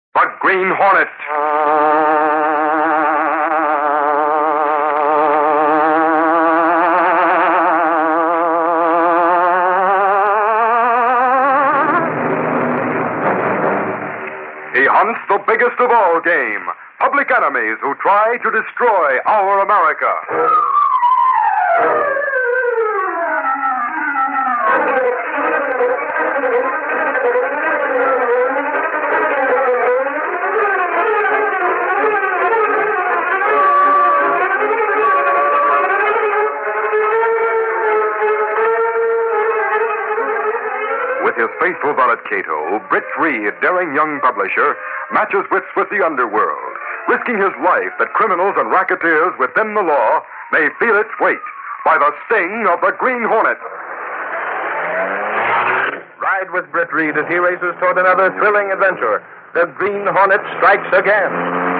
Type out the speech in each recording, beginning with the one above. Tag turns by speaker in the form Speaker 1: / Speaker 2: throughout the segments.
Speaker 1: The Green Hornet. He hunts the biggest of all game, public enemies who try to destroy our America. With his faithful valet Cato, Britt Reed, daring young publisher, matches wits with the underworld, risking his life that criminals and racketeers within the law may feel its weight by the sting of the Green Hornet.
Speaker 2: Ride with Britt Reed as he races toward another thrilling adventure. The Green Hornet strikes again.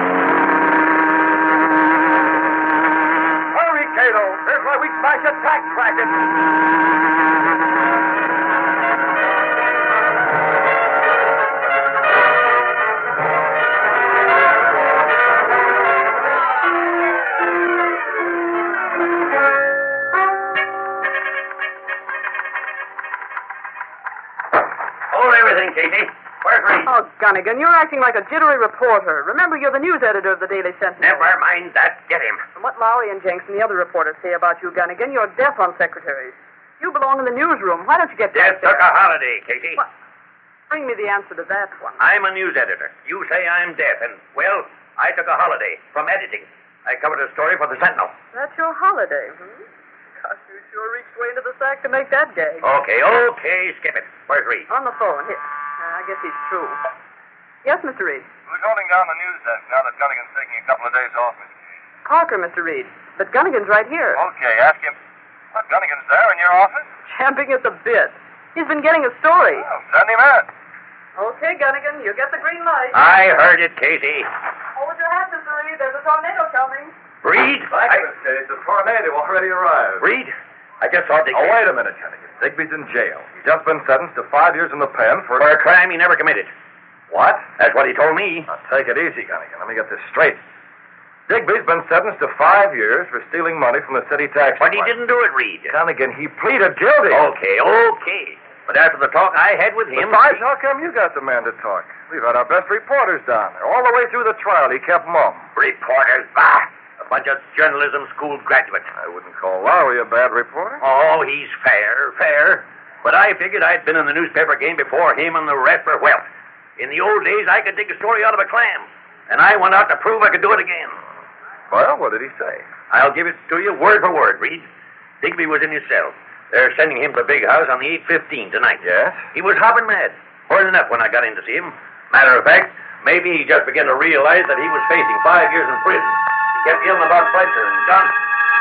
Speaker 2: Hurry, Cato. Here's where we smash a tax racket.
Speaker 3: Casey. Where's Reed?
Speaker 4: Oh, Gunnigan, you're acting like a jittery reporter. Remember, you're the news editor of the Daily Sentinel.
Speaker 3: Never mind that. Get him.
Speaker 4: From what Lowry and Jenks and the other reporters say about you, Gunnigan, you're deaf on secretaries. You belong in the newsroom. Why don't you get
Speaker 3: Death
Speaker 4: back there?
Speaker 3: took a holiday, Casey.
Speaker 4: What? Bring me the answer to that one.
Speaker 3: I'm a news editor. You say I'm deaf, and, well, I took a holiday from editing. I covered a story for the Sentinel.
Speaker 4: That's your holiday, Gosh, you sure reached way into the sack to make that gag.
Speaker 3: Okay, skip it. Where's Reed?
Speaker 4: On the phone. Here. I guess he's through. Yes, Mr. Reed.
Speaker 2: We're holding down the news desk now that Gunnigan's taking a couple of days off, Mr. Casey.
Speaker 4: Parker, Mr. Reed. But Gunnigan's right here.
Speaker 2: Okay, ask him. What, Gunnigan's there in your office?
Speaker 4: Champing at the bit. He's been getting a story.
Speaker 2: Oh, send him in.
Speaker 4: Okay, Gunnigan, you get the green light.
Speaker 3: I heard it, Casey.
Speaker 4: Hold your hat, Mr. Reed. There's a tornado coming.
Speaker 3: Reed?
Speaker 2: The tornado already arrived.
Speaker 3: Reed? I just saw Digby.
Speaker 2: Oh, wait a minute, Gunnigan. Digby's in jail. He's just been sentenced to 5 years in the pen for
Speaker 3: a crime he never committed.
Speaker 2: What?
Speaker 3: That's what he told me.
Speaker 2: Now, take it easy, Gunnigan. Let me get this straight. Digby's been sentenced to 5 years for stealing money from the city tax
Speaker 3: But he
Speaker 2: department.
Speaker 3: didn't do it, Reed.
Speaker 2: Gunnigan, he pleaded guilty.
Speaker 3: Okay. But after the talk I had with him...
Speaker 2: Besides, how come you got the man to talk? We've had our best reporters down there. All the way through the trial, he kept mum.
Speaker 3: Reporters? Bah! A bunch of journalism school graduates.
Speaker 2: I wouldn't call Lowry a bad reporter.
Speaker 3: Oh, he's fair. But I figured I'd been in the newspaper game before him and the rest were whelp. In the old days, I could dig a story out of a clam. And I went out to prove I could do it again.
Speaker 2: Well, what did he say?
Speaker 3: I'll give it to you word for word, Reed. Digby was in his cell. They're sending him to the big house on the 8:15 tonight.
Speaker 2: Yes?
Speaker 3: He was hopping mad. More than enough when I got in to see him. Matter of fact, maybe he just began to realize that he was facing 5 years in prison. He kept yelling about Fletcher and Johnson.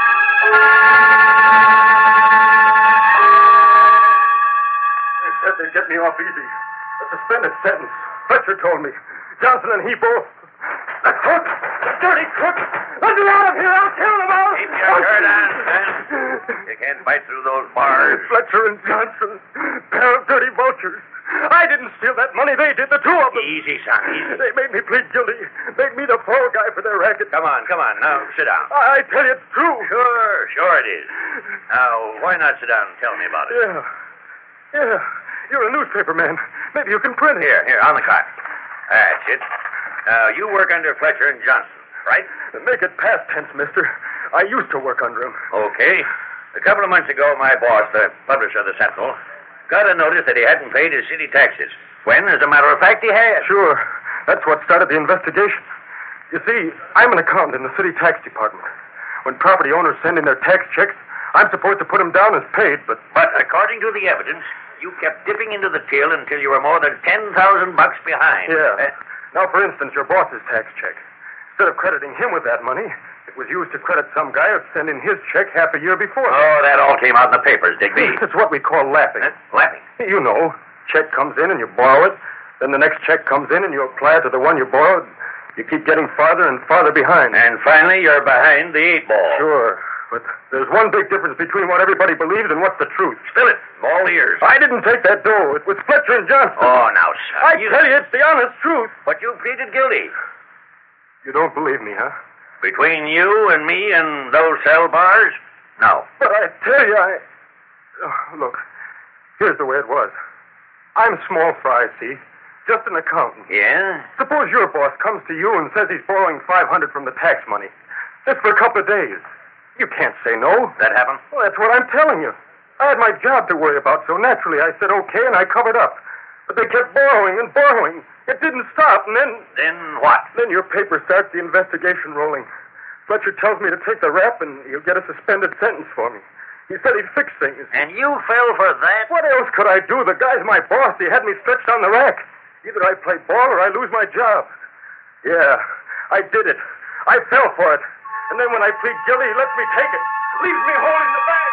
Speaker 2: They said they'd get me off easy. A suspended sentence. Fletcher told me. Johnson and he both. The crook! The dirty crook! Let me out of here! I'll kill them all!
Speaker 3: Keep your shirt on, son. You can't fight through those bars.
Speaker 2: Fletcher and Johnson. Pair of dirty vultures. I didn't steal that money. They did, the two of them.
Speaker 3: Easy, son, easy.
Speaker 2: They made me plead guilty. Made me the fall guy for their racket.
Speaker 3: Come on. Now, sit down.
Speaker 2: I tell you, it's true.
Speaker 3: Sure it is. Now, why not sit down and tell me about it?
Speaker 2: Yeah. You're a newspaper man. Maybe you can print it.
Speaker 3: Here, on the cart. That's it. Now, you work under Fletcher and Johnson, right?
Speaker 2: Make it past tense, mister. I used to work under him.
Speaker 3: Okay. A couple of months ago, my boss, the publisher of the Sentinel, got a notice that he hadn't paid his city taxes. When, as a matter of fact, he had.
Speaker 2: Sure. That's what started the investigation. You see, I'm an accountant in the city tax department. When property owners send in their tax checks, I'm supposed to put them down as paid, but...
Speaker 3: But according to the evidence, you kept dipping into the till until you were more than $10,000 behind.
Speaker 2: Yeah. Now, for instance, your boss's tax check. Instead of crediting him with that money, it was used to credit some guy who sent in his check half a year before.
Speaker 3: Oh, that all came out in the papers, Digby.
Speaker 2: It's what we call laughing.
Speaker 3: Laughing?
Speaker 2: You know, check comes in and you borrow it. Then the next check comes in and you apply it to the one you borrowed. You keep getting farther and farther behind.
Speaker 3: And finally, you're behind the 8 ball.
Speaker 2: Sure. But there's one big difference between what everybody believes and what's the truth.
Speaker 3: Spill it. I'm all ears.
Speaker 2: I didn't take that dough. It was Fletcher and Johnson.
Speaker 3: Oh, now, son.
Speaker 2: I tell you, it's the honest truth.
Speaker 3: But you pleaded guilty.
Speaker 2: You don't believe me, huh?
Speaker 3: Between you and me and those cell bars? No.
Speaker 2: But I tell you, look, here's the way it was. I'm small fry, see? Just an accountant.
Speaker 3: Yeah?
Speaker 2: Suppose your boss comes to you and says he's borrowing $500 from the tax money. Just for a couple of days. You can't say no.
Speaker 3: That happened?
Speaker 2: Well, that's what I'm telling you. I had my job to worry about, so naturally I said okay, and I covered up. But they kept borrowing and borrowing. It didn't stop, and then...
Speaker 3: Then what?
Speaker 2: Then your paper starts the investigation rolling. Fletcher tells me to take the rap, and he'll get a suspended sentence for me. He said he'd fix things.
Speaker 3: And you fell for that?
Speaker 2: What else could I do? The guy's my boss. He had me stretched on the rack. Either I play ball or I lose my job. Yeah, I did it. I fell for it. And then when I plead guilty, he lets me take it. Leaves me holding the bag.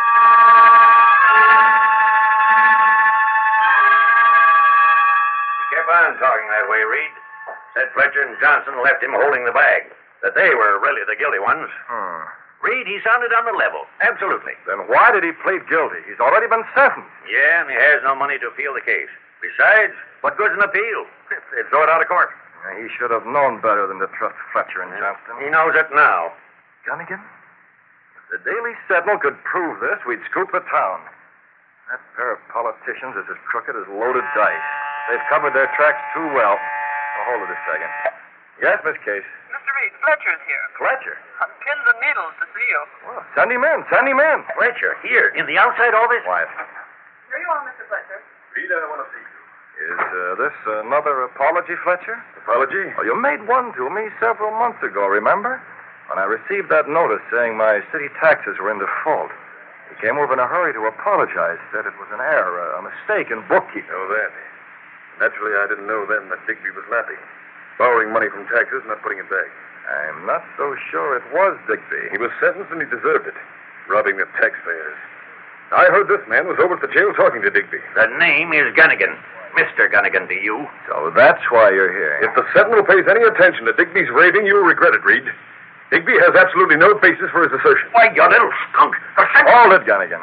Speaker 3: He kept on talking that way, Reed. Said Fletcher and Johnson left him holding the bag. That they were really the guilty ones. Reed, he sounded on the level. Absolutely.
Speaker 2: Then why did he plead guilty? He's already been sentenced.
Speaker 3: Yeah, and he has no money to appeal the case. Besides, what good's an appeal? They'd throw it out of court.
Speaker 2: He should have known better than to trust Fletcher and Johnson.
Speaker 3: He knows it now.
Speaker 2: Gunnigan? If the Daily Sentinel could prove this, we'd scoop the town. That pair of politicians is as crooked as loaded dice. They've covered their tracks too well. Oh, hold it a second. Yes, Miss Case?
Speaker 4: Mr. Reed, Fletcher's here.
Speaker 2: Fletcher?
Speaker 4: On pins and needles to see you.
Speaker 2: Well, send him in. Send him in.
Speaker 3: Fletcher, here, in the outside office?
Speaker 2: Quiet.
Speaker 4: Here you are, Mr. Fletcher.
Speaker 2: Reed, I want to see you. Is this another apology, Fletcher?
Speaker 1: Apology?
Speaker 2: Oh, you made one to me several months ago, remember? When I received that notice saying my city taxes were in default. He came over in a hurry to apologize, said it was an error, a mistake in bookkeeping.
Speaker 1: Oh, that. Naturally, I didn't know then that Digby was lapping. Borrowing money from taxes, not putting it back.
Speaker 2: I'm not so sure it was Digby.
Speaker 1: He was sentenced and he deserved it. Robbing the taxpayers. I heard this man was over at the jail talking to Digby.
Speaker 3: The name is Gunnigan. Mr. Gunnigan to you.
Speaker 2: So that's why you're here.
Speaker 1: If the Sentinel pays any attention to Digby's raving, you'll regret it, Reed. Digby has absolutely no basis for his assertion.
Speaker 3: Why, you little skunk.
Speaker 2: Hold it, Gunnigan.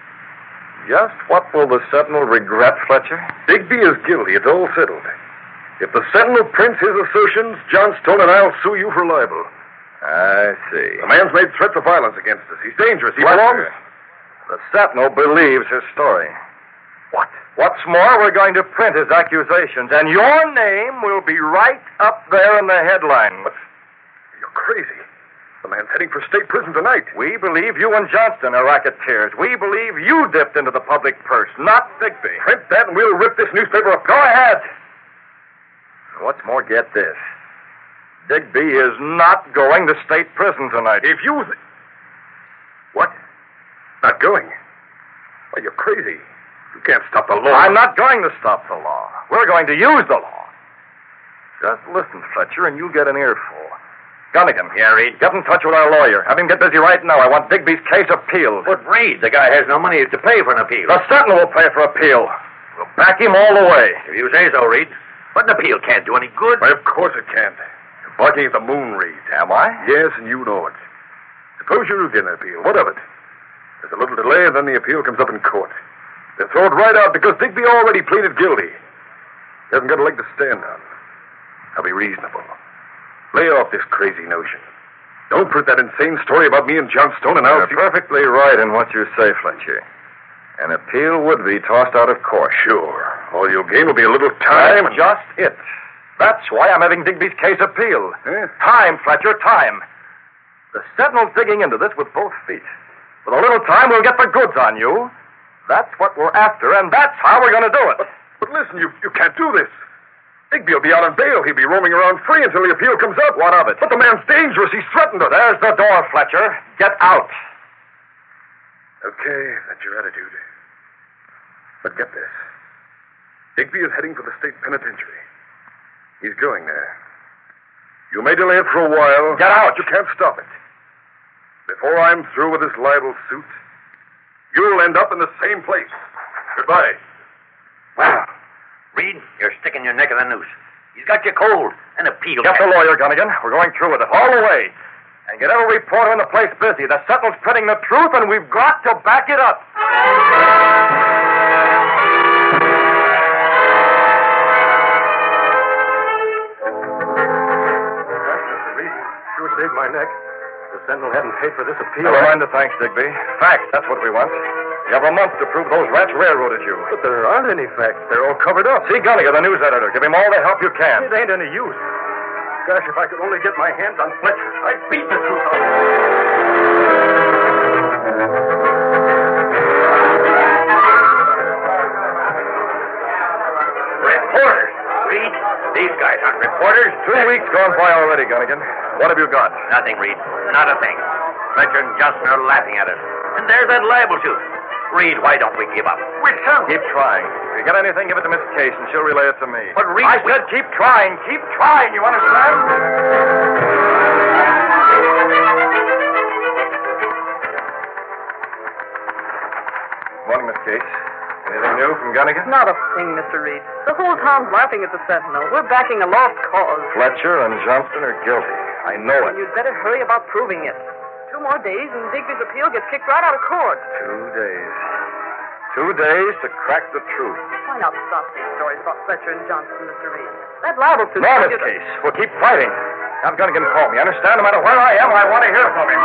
Speaker 2: Just what will the Sentinel regret, Fletcher?
Speaker 1: Digby is guilty. It's all settled. If the Sentinel prints his assertions, Johnstone and I'll sue you for libel.
Speaker 2: I see.
Speaker 1: The man's made threats of violence against us. He's dangerous. He
Speaker 2: Fletcher,
Speaker 1: belongs...
Speaker 2: the Sentinel believes his story.
Speaker 1: What?
Speaker 2: What's more, we're going to print his accusations, and your name will be right up there in the headline.
Speaker 1: But you're crazy. The man's heading for state prison tonight.
Speaker 2: We believe you and Johnston are racketeers. We believe you dipped into the public purse, not Digby.
Speaker 1: Print that and we'll rip this newspaper up.
Speaker 2: Go ahead. What's more, get this. Digby is not going to state prison tonight.
Speaker 1: If you... What? Not going? Why, you're crazy. You can't stop the law.
Speaker 2: I'm not going to stop the law. We're going to use the law. Just listen, Fletcher, and you get an earful. Gunnigan.
Speaker 3: Yeah, Reed?
Speaker 2: Get in touch with our lawyer. Have him get busy right now. I want Digby's case appealed.
Speaker 3: But, Reed, the guy has no money to pay for an appeal.
Speaker 2: The Sentinel will pay for appeal. We'll back him all the way.
Speaker 3: If you say so, Reed. But an appeal can't do any good.
Speaker 1: Why, of course it can't. You're barking at the moon, Reed.
Speaker 2: Am I?
Speaker 1: Yes, and you know it. Suppose you do get an appeal. What of it? There's a little delay, and then the appeal comes up in court. They'll throw it right out because Digby already pleaded guilty. He hasn't got a leg to stand on. I'll be reasonable. Lay off this crazy notion. Don't print that insane story about me and Johnstone, and I'll...
Speaker 2: You're perfectly right in what you say, Fletcher. An appeal would be tossed out of court.
Speaker 1: Sure. All you'll gain will be a little time.
Speaker 2: That's just it. That's why I'm having Digby's case appealed.
Speaker 1: Eh?
Speaker 2: Time, Fletcher, time. The Sentinel's digging into this with both feet. With a little time, we'll get the goods on you. That's what we're after, and that's how we're going to do it.
Speaker 1: But listen, you can't do this. Digby will be out on bail. He'll be roaming around free until the appeal comes up.
Speaker 2: What of it?
Speaker 1: But the man's dangerous. He's threatened us.
Speaker 2: There's the door, Fletcher. Get out.
Speaker 1: Okay, that's your attitude. But get this. Digby is heading for the state penitentiary. He's going there. You may delay it for a while.
Speaker 2: Get out.
Speaker 1: But you can't stop it. Before I'm through with this libel suit, you'll end up in the same place. Goodbye.
Speaker 3: Well, Reed, you're sticking your neck in the noose. He's got you cold. An appeal.
Speaker 2: Get the lawyer, Gunnigan. We're going through with it all the way. And get every reporter in the place busy. The Sentinel's printing the truth, and we've got to back it up. Sure saved my neck. The Sentinel hadn't paid for this appeal.
Speaker 5: Never mind the thanks, Digby. Facts, that's what we want. You have a month to prove those rats railroaded you.
Speaker 2: But there aren't any facts. They're all covered up.
Speaker 5: See Gunnigan, the news editor. Give him all the help you can.
Speaker 2: It ain't any use. Gosh, if I could only get my hands on Fletcher, I'd beat the truth out of him.
Speaker 3: Reporters. Reed, these guys aren't reporters.
Speaker 5: 2 weeks gone by already, Gunnigan. What have you got?
Speaker 3: Nothing, Reed. Not a thing. Fletcher and Johnson are laughing at us. And there's that libel suit. Reed, why don't we give up?
Speaker 2: We can't.
Speaker 5: Keep trying. If you get anything, give it to Miss Case, and she'll relay it to me.
Speaker 3: But Reed,
Speaker 5: I said keep trying. Keep trying, you understand? Morning, Miss Case. Anything new from Gunnigan?
Speaker 4: Not a thing, Mr. Reed. The whole town's laughing at the Sentinel. We're backing a lost cause.
Speaker 5: Fletcher and Johnston are guilty. I know
Speaker 4: And
Speaker 5: it.
Speaker 4: you'd better hurry about proving it. 2 more days, and Digby's appeal gets kicked right out of court.
Speaker 5: 2 days. 2 days to crack the truth.
Speaker 4: Why not stop these stories about Fletcher and Johnson, Mr. Reed? That libel suit...
Speaker 5: No, Miss Case. We'll keep fighting. Have Gunnigan call me. Understand? No matter where I am, I want to hear from him.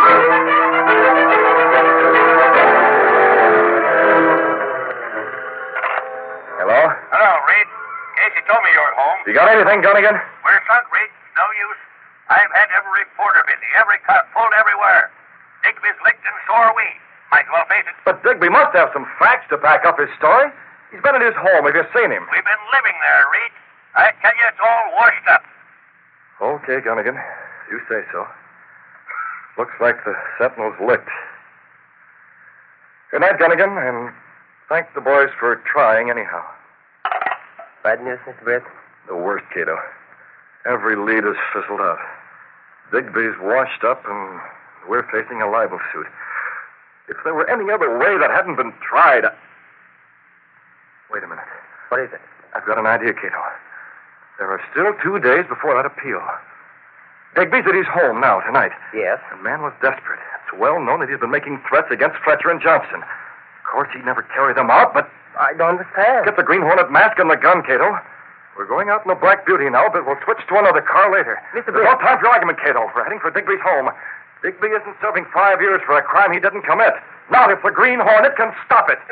Speaker 5: Hello?
Speaker 3: Hello, Reed. Casey told me you were home.
Speaker 5: You got anything, Gunnigan?
Speaker 3: We're sunk, Reed. No use. I've had every reporter busy, every cut pulled everywhere. Digby's licked and so are we. Might as well face it.
Speaker 5: But Digby must have some facts to back up his story. He's been at his home. Have you seen him?
Speaker 3: We've been living there, Reed. I tell you, it's all washed up.
Speaker 5: Okay, Gunnigan. You say so. Looks like the Sentinel's licked. Good night, Gunnigan, and thank the boys for trying anyhow.
Speaker 2: Bad news, Mr. Brett?
Speaker 5: The worst, Cato. Every lead is fizzled out. Digby's washed up, and we're facing a libel suit. If there were any other way that hadn't been tried... Wait a minute.
Speaker 2: What is it?
Speaker 5: I've got an idea, Cato. There are still 2 days before that appeal. Digby's at his home now, tonight.
Speaker 2: Yes?
Speaker 5: The man was desperate. It's well known that he's been making threats against Fletcher and Johnson. Of course, he'd never carry them out, but...
Speaker 2: I don't understand.
Speaker 5: Get the Green Hornet mask and the gun, Cato. We're going out in the Black Beauty now, but we'll switch to another car later.
Speaker 2: Mr.
Speaker 5: There's no time for argument, Cato. We're heading for Digby's home. Digby isn't serving 5 years for a crime he didn't commit. Not if the Green Hornet can stop it.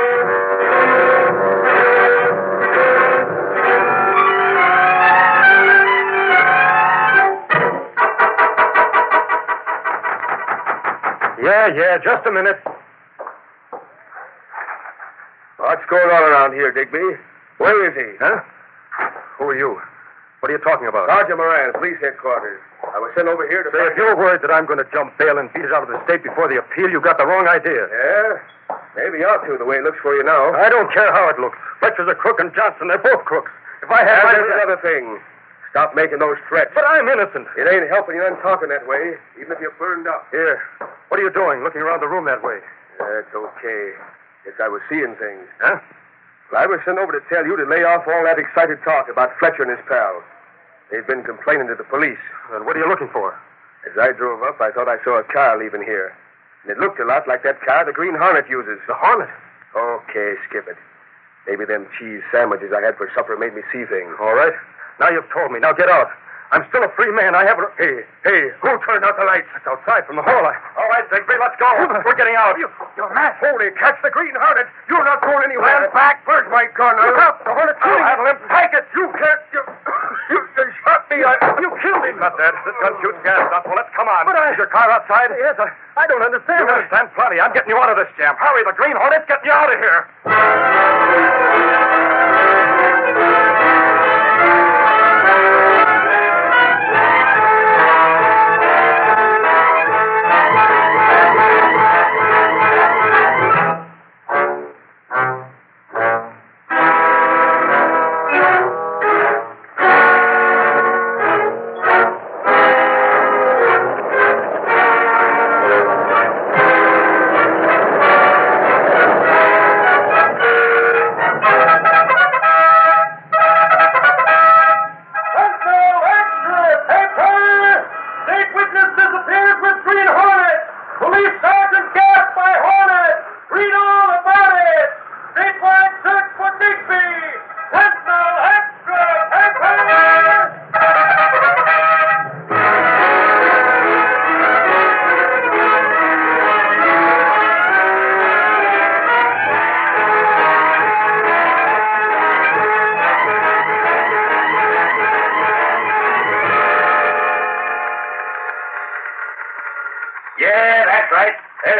Speaker 2: Yeah, just a minute. What's going on around here, Digby? Where is he?
Speaker 5: Huh? Who are you? What are you talking about?
Speaker 2: Sergeant Moran, police headquarters. I was sent over here to...
Speaker 5: Say, if you're worried that I'm going to jump bail and beat it out of the state before the appeal, you've got the wrong idea.
Speaker 2: Yeah? Maybe you ought to, the way it looks for you now.
Speaker 5: I don't care how it looks. Fletcher's a crook and Johnson, they're both crooks. If I had...
Speaker 2: And there's another thing. Stop making those threats.
Speaker 5: But I'm innocent.
Speaker 2: It ain't helping you none talking that way, even if you're burned up.
Speaker 5: Here. What are you doing, looking around the room that way?
Speaker 2: That's okay. Guess I was seeing things.
Speaker 5: Huh?
Speaker 2: Well, I was sent over to tell you to lay off all that excited talk about Fletcher and his pal. They've been complaining to the police.
Speaker 5: Then what are you looking for?
Speaker 2: As I drove up, I thought I saw a car leaving here. And it looked a lot like that car the Green Hornet uses.
Speaker 5: The Hornet?
Speaker 2: Okay, skip it. Maybe them cheese sandwiches I had for supper made me see things.
Speaker 5: All right. Now you've told me. Now get out. I'm still a free man. I haven't... Hey, who turned out the lights? It's outside from the hall. All right, Digby, let's go. We're getting out.
Speaker 2: You're mad. Holy, catch the Green Hornet. You're not going anywhere.
Speaker 5: Stand back.
Speaker 2: Where's my gun?
Speaker 5: Look up. The Hornet's shooting.
Speaker 2: I'll handle him. Take it. You can't... You shot me. You killed me.
Speaker 5: He's not dead. This gun shoots gas. Well, let's come on.
Speaker 2: But
Speaker 5: Is your car outside?
Speaker 2: Yes, I don't understand.
Speaker 5: You understand plenty. I'm getting you out of this jam. Hurry, the Green Hornet's getting you out of here.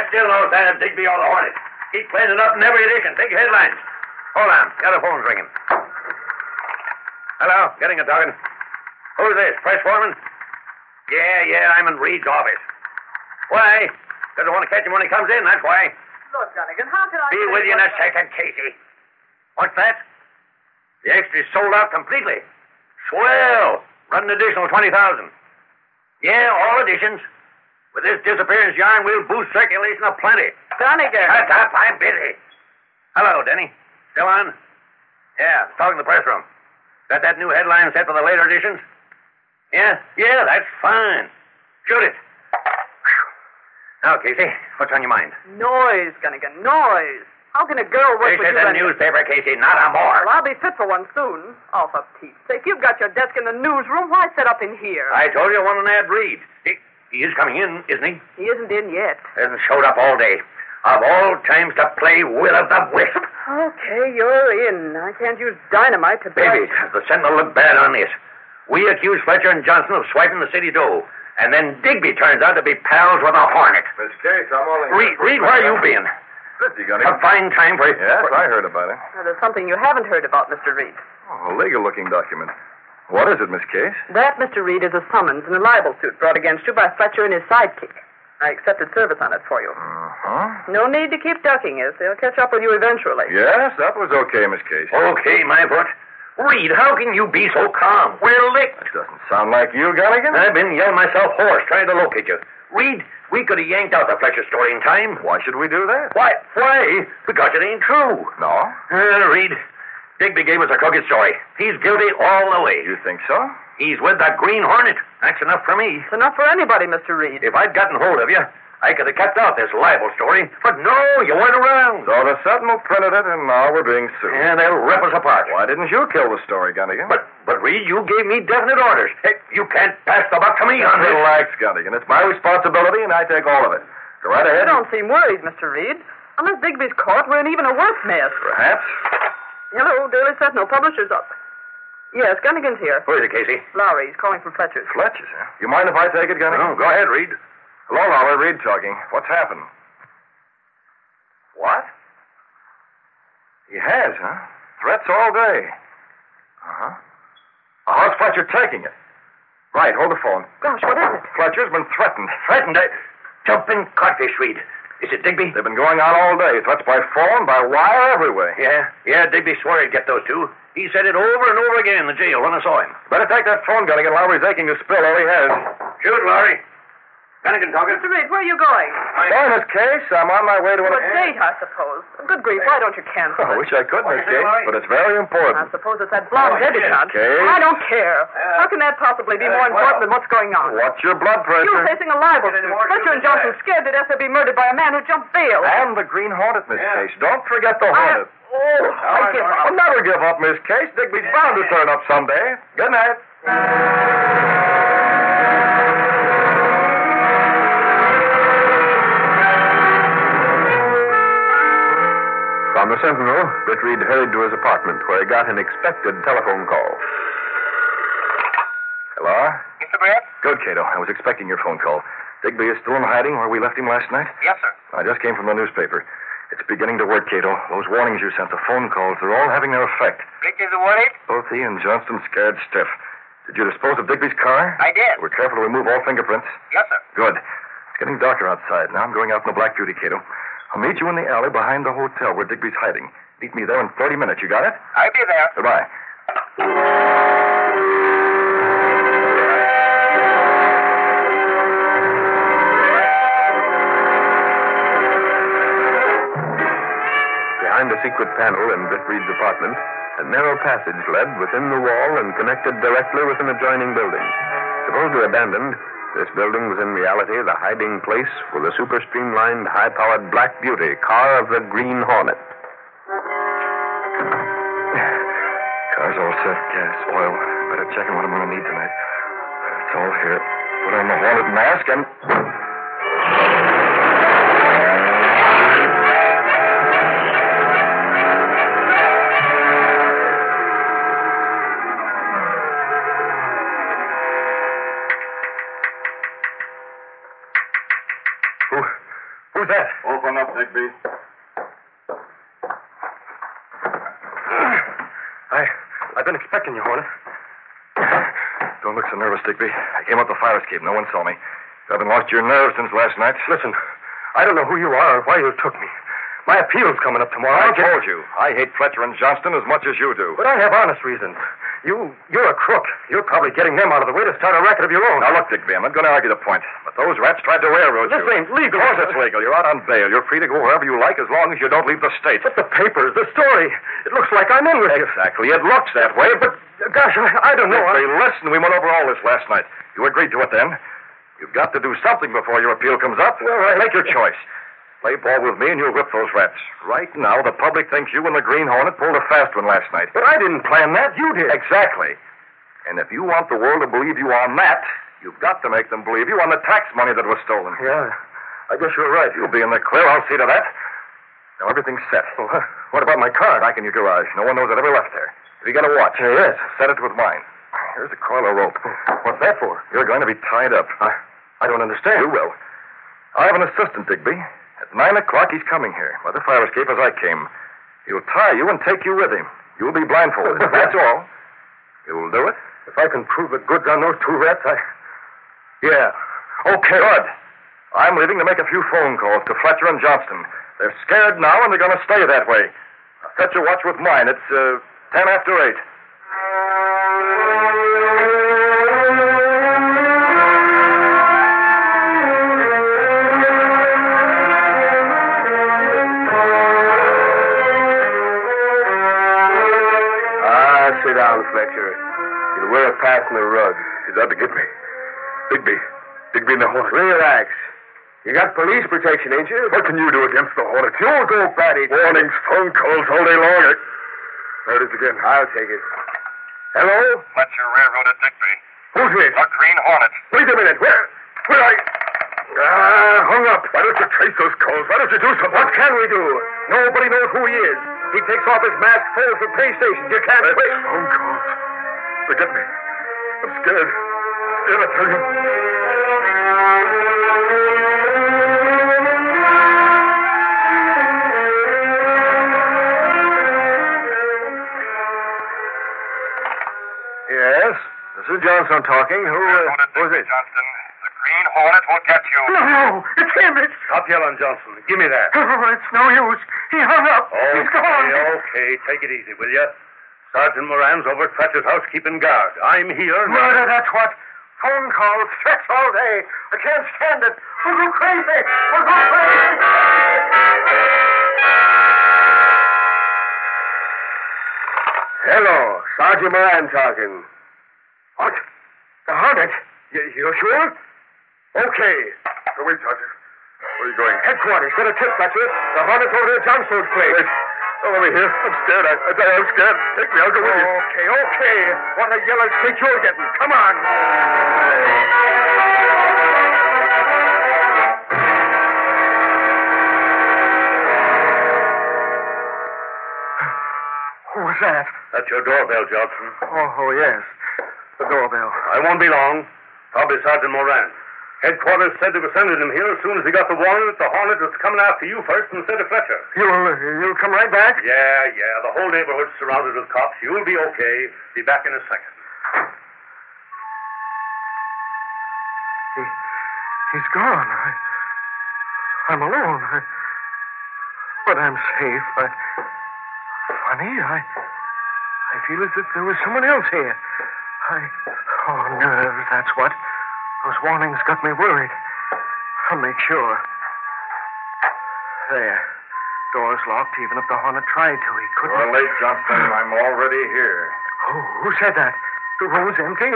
Speaker 3: still no sign of Digby or the Hornet. Keep playing it up in every edition. Big headlines. Hold on. Got a phone's ringing. Hello. Getting it, Duggan. Who's this? Press foreman? Yeah, I'm in Reed's office. Why? Doesn't want to catch him when he comes in, that's why.
Speaker 4: Look, Gunnigan, how can I...
Speaker 3: Be with you in a second, Casey. What's that? The extra's sold out completely. Swell. Run an additional 20,000. Yeah, all editions. With this disappearance yarn, we'll boost circulation of plenty.
Speaker 4: Gunnigan.
Speaker 3: Shut up, I'm busy. Hello, Denny. Still on? Yeah, talking to the press room. Got that new headline set for the later editions? Yeah, that's fine. Shoot it. Now, Casey, what's on your mind?
Speaker 4: Noise, Gunnigan, noise. How can a girl work
Speaker 3: This
Speaker 4: with
Speaker 3: is
Speaker 4: you...
Speaker 3: a newspaper, Casey, not a more.
Speaker 4: Well, I'll be fit for one soon. Oh, for Pete's sake, you've got your desk in the newsroom. Why set up in here?
Speaker 3: I told you I want an ad read. He is coming in, isn't he?
Speaker 4: He isn't in yet.
Speaker 3: Hasn't showed up all day. Of all times to play Will-o'-the-Wisp.
Speaker 4: Okay, you're in. I can't use dynamite to...
Speaker 3: Baby, does the Sentinel look bad on this? We accuse Fletcher and Johnson of swiping the city dough. And then Digby turns out to be pals with a Hornet.
Speaker 5: Miss Case, I'm only...
Speaker 3: Reed, where you been?
Speaker 5: Busy, Gunnigan.
Speaker 3: A fine time for...
Speaker 5: Yes, I heard about it.
Speaker 4: Now, there's something you haven't heard about, Mr. Reed.
Speaker 5: Oh, a legal-looking document. What is it, Miss Case?
Speaker 4: That, Mr. Reed, is a summons in a libel suit brought against you by Fletcher and his sidekick. I accepted service on it for you.
Speaker 5: Uh-huh.
Speaker 4: No need to keep ducking us. They'll catch up with you eventually.
Speaker 5: Yes, that was okay, Miss Case.
Speaker 3: Okay, my foot. Reed, how can you be so calm? We're licked.
Speaker 5: That doesn't sound like you, Gunnigan.
Speaker 3: I've been yelling myself hoarse trying to locate you. Reed, we could have yanked out the Fletcher story in time.
Speaker 5: Why should we do that?
Speaker 3: Why? Because it ain't true.
Speaker 5: No?
Speaker 3: Reed, Digby gave us a crooked story. He's guilty all the way.
Speaker 5: You think so?
Speaker 3: He's with the Green Hornet. That's enough for me.
Speaker 4: It's enough for anybody, Mr. Reed.
Speaker 3: If I'd gotten hold of you, I could have kept out this libel story. But no, you weren't around.
Speaker 5: So the Sentinel printed it, and now we're being sued.
Speaker 3: And they'll rip us apart.
Speaker 5: Why didn't you kill the story, Gunnigan?
Speaker 3: But Reed, you gave me definite orders. Hey, you can't pass the buck to me on this.
Speaker 5: Relax, Gunnigan. It's my responsibility, and I take all of it. Go right ahead.
Speaker 4: You don't seem worried, Mr. Reed. Unless Digby's caught, we're in even a worse mess.
Speaker 5: Perhaps.
Speaker 4: Hello, Daily Sentinel. Publisher's up. Yes, Gunnigan's here.
Speaker 3: Who is it, Casey?
Speaker 4: Lowry. He's calling from Fletcher's.
Speaker 5: Fletcher's, huh? You mind if I take it, Gunnigan?
Speaker 3: No, go ahead, Reed.
Speaker 5: Hello, Lowry. Reed talking. What's happened? What? He has, huh? Threats all day. Uh-huh. How's Fletcher taking it? Right, hold the phone.
Speaker 4: Gosh, what is it?
Speaker 5: Fletcher's been threatened.
Speaker 3: Threatened to jump in codfish, Reed. Is it Digby?
Speaker 5: They've been going on all day. Threats by phone, by wire, everywhere.
Speaker 3: Yeah, Digby swore he'd get those two. He said it over and over again in the jail when I saw him.
Speaker 5: Better take that phone, Gunnigan. Lowry's aching to spill all he has.
Speaker 3: Shoot, Lowry. Gunnigan talking.
Speaker 4: Mr. Reed, where are you going?
Speaker 5: Sorry, Miss Case. I'm on my way to
Speaker 4: To a date, I suppose. Good grief, why don't you cancel
Speaker 5: I
Speaker 4: it?
Speaker 5: wish I could, Miss Case, but it's very
Speaker 4: I
Speaker 5: important.
Speaker 4: suppose it's that blonde debutante.
Speaker 5: Case.
Speaker 4: I don't care. How can that possibly be more important than what's going on?
Speaker 5: What's your blood
Speaker 4: You're
Speaker 5: pressure?
Speaker 4: facing a libel suit. Fletcher and Johnson scared to death they'd be murdered by a man who jumped bail.
Speaker 5: And the Green Hornet, Miss Case. Don't forget the Hornet.
Speaker 4: I give up.
Speaker 5: I'll never give up, Miss Case. Digby's bound to turn up someday. Good night.
Speaker 1: From the Sentinel, Britt Reed hurried to his apartment, where he got an expected telephone call.
Speaker 5: Hello?
Speaker 6: Mr. Brett?
Speaker 5: Good, Cato. I was expecting your phone call. Digby is still in hiding where we left him last night?
Speaker 6: Yes, sir.
Speaker 5: I just came from the newspaper. It's beginning to work, Cato. Those warnings you sent, the phone calls, they're all having their effect.
Speaker 6: Britt is worried?
Speaker 5: Both he and Johnston scared stiff. Did you dispose of Digby's car?
Speaker 6: I did.
Speaker 5: We're careful to remove all fingerprints.
Speaker 6: Yes, sir.
Speaker 5: Good. It's getting darker outside. Now I'm going out in the black beauty, Cato. I'll meet you in the alley behind the hotel where Digby's hiding. Meet me there in 30 minutes. You got it?
Speaker 6: I'll be there.
Speaker 5: Goodbye.
Speaker 1: Behind a secret panel in Britt Reed's apartment, a narrow passage led within the wall and connected directly with an adjoining building. Supposedly abandoned, this building was in reality the hiding place for the super-streamlined, high-powered Black Beauty, car of the Green Hornet.
Speaker 5: Car's all set. Gas, oil. Better check on what I'm going to need tonight. It's all here. Put on the Hornet mask and... Who's
Speaker 2: Who's that?
Speaker 5: Open up, Digby.
Speaker 2: I've been expecting you, Hornet.
Speaker 5: Don't look so nervous, Digby. I came up the fire escape. No one saw me. You haven't lost your nerve since last night.
Speaker 2: Listen, I don't know who you are or why you took me. My appeal's coming up tomorrow.
Speaker 5: I told you. I hate Fletcher and Johnston as much as you do.
Speaker 2: But I have honest reasons. You're a crook. You're probably getting them out of the way to start a racket of your own.
Speaker 5: Now, look, Digby, I'm not going to argue the point. But those rats tried to railroad you.
Speaker 2: This ain't legal.
Speaker 5: Of course it's legal. You're out on bail. You're free to go wherever you like as long as you don't leave the state.
Speaker 2: But the papers, the story, it looks like I'm in with you.
Speaker 5: Exactly. It looks that way, but...
Speaker 2: Gosh, I don't know.
Speaker 5: Digby, listen, we went over all this last night. You agreed to it then. You've got to do something before your appeal comes up.
Speaker 2: Well,
Speaker 5: Make your choice. Play ball with me and you'll whip those rats. Right now, the public thinks you and the Green Hornet pulled a fast one last night.
Speaker 2: But I didn't plan that. You did.
Speaker 5: Exactly. And if you want the world to believe you on that, you've got to make them believe you on the tax money that was stolen.
Speaker 2: Yeah, I guess you're right.
Speaker 5: You'll be in the clear. I'll see to that. Now, everything's set.
Speaker 2: Well, what about my card?
Speaker 5: Back in your garage. No one knows it ever left there. If you got a watch,
Speaker 2: Yes.
Speaker 5: set it with mine. Here's a coil of rope.
Speaker 2: What's that for?
Speaker 5: You're going to be tied up.
Speaker 2: I don't understand.
Speaker 5: You will. I have an assistant, Digby. At 9 o'clock, he's coming here by the fire escape as I came. He'll tie you and take you with him. You'll be blindfolded. That's all. You'll do it?
Speaker 2: If I can prove the goods on those two rats, Yeah.
Speaker 5: Okay. Good. I'm leaving to make a few phone calls to Fletcher and Johnston. They're scared now, and they're going to stay that way. I'll set your watch with mine. It's 10 after 8.
Speaker 2: Sit down, Fletcher. You'll wear a pass in the rug.
Speaker 1: He's out to get me. Digby and the Hornet.
Speaker 2: Relax. You got police protection, ain't you?
Speaker 1: What can you do against the Hornet?
Speaker 2: You'll go batty.
Speaker 1: Warnings, phone calls all day long. There it is again.
Speaker 2: I'll take it. Hello?
Speaker 5: Fletcher railroaded Digby.
Speaker 2: Who's this?
Speaker 5: A Green Hornet.
Speaker 2: Wait a minute. Where I... hung up.
Speaker 1: Why don't you trace those calls? Why don't you do something?
Speaker 2: What can we do? Nobody knows who he is. He takes off his mask, phones for pay stations. You can't wait.
Speaker 1: Phone calls. Forget me. I'm scared. Scared, I tell you.
Speaker 2: Yes? This is Johnson talking. Who's it?
Speaker 5: Johnston. The Green Hornet will get you.
Speaker 2: No, it's him.
Speaker 3: Stop yelling, Johnson. Give me that.
Speaker 2: Oh, it's no use. He hung up. He's gone.
Speaker 3: Okay. Take it easy, will you? Sergeant Moran's over at Fletcher's house keeping guard. I'm here.
Speaker 2: Murder, that's what. Phone calls, threats all day. I can't stand it. We'll go crazy. We'll go crazy. Hello, Sergeant Moran talking. What? The Hornet? You sure? Okay.
Speaker 1: Wait, Sergeant. Where are you going?
Speaker 2: Headquarters. Get a tip, Fletcher. The Hornet's over at Johnson's place.
Speaker 1: Wait. Don't let me hear. I'm scared. I tell you, I'm scared. Take me. I'll go with you.
Speaker 2: Okay. What a yellow streak you're getting. Come on. Who was that?
Speaker 3: That's your doorbell, Johnson.
Speaker 2: Oh, yes. The doorbell.
Speaker 3: I won't be long. Probably Sergeant Moran. Headquarters said they were sending him here as soon as he got the warning that the Hornet was coming after you first instead of Fletcher.
Speaker 2: You'll come right back?
Speaker 3: Yeah. The whole neighborhood's surrounded with cops. You'll be okay. Be back in a second.
Speaker 2: He's gone. I'm alone. But I'm safe. Funny, I feel as if there was someone else here. Nerves, that's what. Those warnings got me worried. I'll make sure. There. Door's locked, even if the Hornet tried to. He couldn't.
Speaker 5: You're late, Johnston. I'm already here.
Speaker 2: Oh, who said that? The room's empty.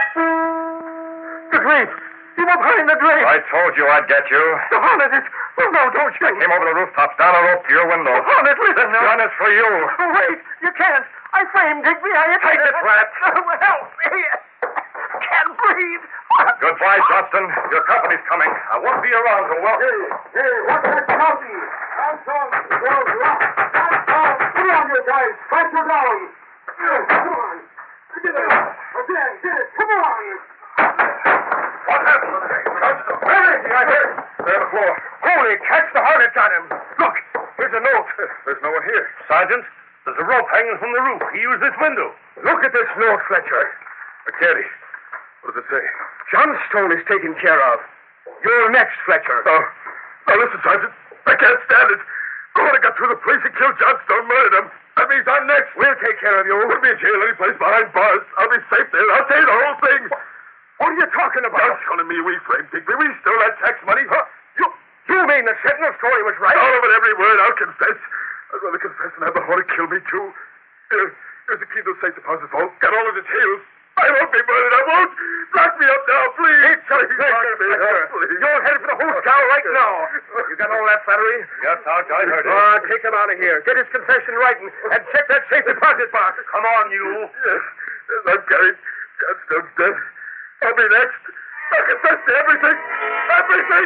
Speaker 2: The drape. You were behind the drape.
Speaker 5: I told you I'd get you.
Speaker 2: The Hornet is... Oh, no, don't you.
Speaker 5: I came over the rooftops, down a rope to your window.
Speaker 2: The Hornet, listen
Speaker 5: This
Speaker 2: now.
Speaker 5: gun is for you.
Speaker 2: Oh, wait. You can't. I framed Digby.
Speaker 5: Take it, rat.
Speaker 2: Help me. Can't breathe.
Speaker 5: Goodbye, Johnston. Your company's coming. I won't be around to welcome you.
Speaker 2: Hey, what's that shouting? That's all. Door's locked. That's all. Come on, you guys. Fight you down. Come on. Get it. Again, get it. Come on.
Speaker 5: What happened? Johnston. Where is he? I heard. There on the floor.
Speaker 2: Holy cats, the hornets on him. Look, here's a note.
Speaker 5: There's no one here.
Speaker 2: Sergeant, there's a rope hanging from the roof. He used this window. Look at this note, Fletcher.
Speaker 5: McCarty, what does it say?
Speaker 2: Johnstone is taken care of. You're next, Fletcher.
Speaker 5: Now listen, Sergeant. I can't stand it. I want to get through the police and kill Johnstone, murder him. That means I'm next.
Speaker 2: We'll take care of you.
Speaker 5: Put me in jail any place behind bars. I'll be safe there. I'll tell you the whole thing.
Speaker 2: What are you talking about?
Speaker 5: Johnstone and me, we framed Digby. We stole that tax money.
Speaker 2: Huh? You mean the Sentinel story was right?
Speaker 5: All of it, every word. I'll confess. I'd rather confess than have the hornet kill me, too. Here's the key to the safe deposit vault. Got all the details. I won't be murdered. I won't. Lock me up now, please.
Speaker 2: It's a pleasure, Fletcher. You're headed for the hotel right now. You got all that, Flattery?
Speaker 3: Yes, Sarge, I heard it.
Speaker 2: Take him out of here. Get his confession writing and check that safe deposit box. Come on, you.
Speaker 5: Yes, I'm carried. Johnstone's dead. I'll be next. I'll confess to everything. Everything.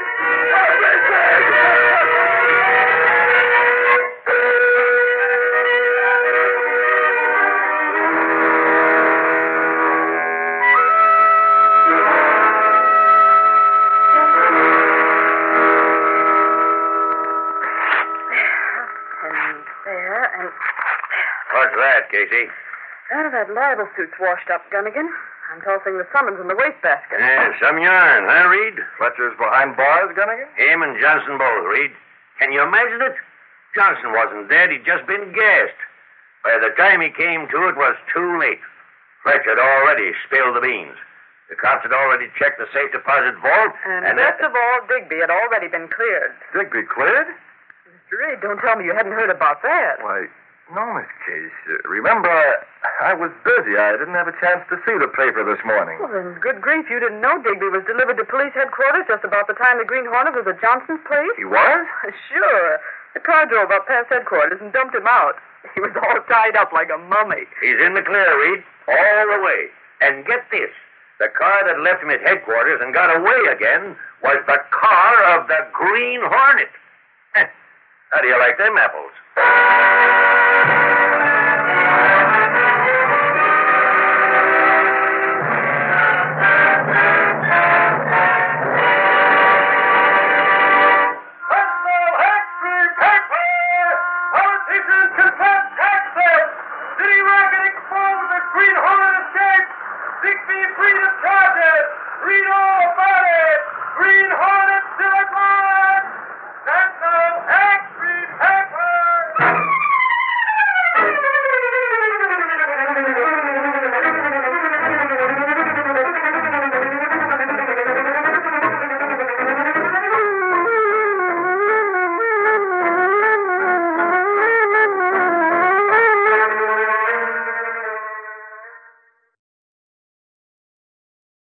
Speaker 3: What's that, Casey?
Speaker 4: That libel suit's washed up, Gunnigan. I'm tossing the summons in the wastebasket.
Speaker 3: Yeah, some yarn, huh, Reed?
Speaker 5: Fletcher's behind bars, Gunnigan?
Speaker 3: Him and Johnson both, Reed. Can you imagine it? Johnson wasn't dead. He'd just been gassed. By the time he came to, it was too late. Fletcher had already spilled the beans. The cops had already checked the safe deposit vault.
Speaker 4: And best of all, Digby had already been cleared.
Speaker 5: Digby cleared?
Speaker 4: Mr. Reed, don't tell me you hadn't heard about that.
Speaker 5: Why, no, Miss Case. Remember, I was busy. I didn't have a chance to see the paper this morning.
Speaker 4: Well, then, good grief, you didn't know Digby was delivered to police headquarters just about the time the Green Hornet was at Johnson's place?
Speaker 5: He was?
Speaker 4: Sure. The car drove up past headquarters and dumped him out. He was all tied up like a mummy.
Speaker 3: He's in the clear, Reed. All the way. And get this. The car that left him at headquarters and got away again was the car of the Green Hornet. How do you like them apples?
Speaker 2: Digby free to charge!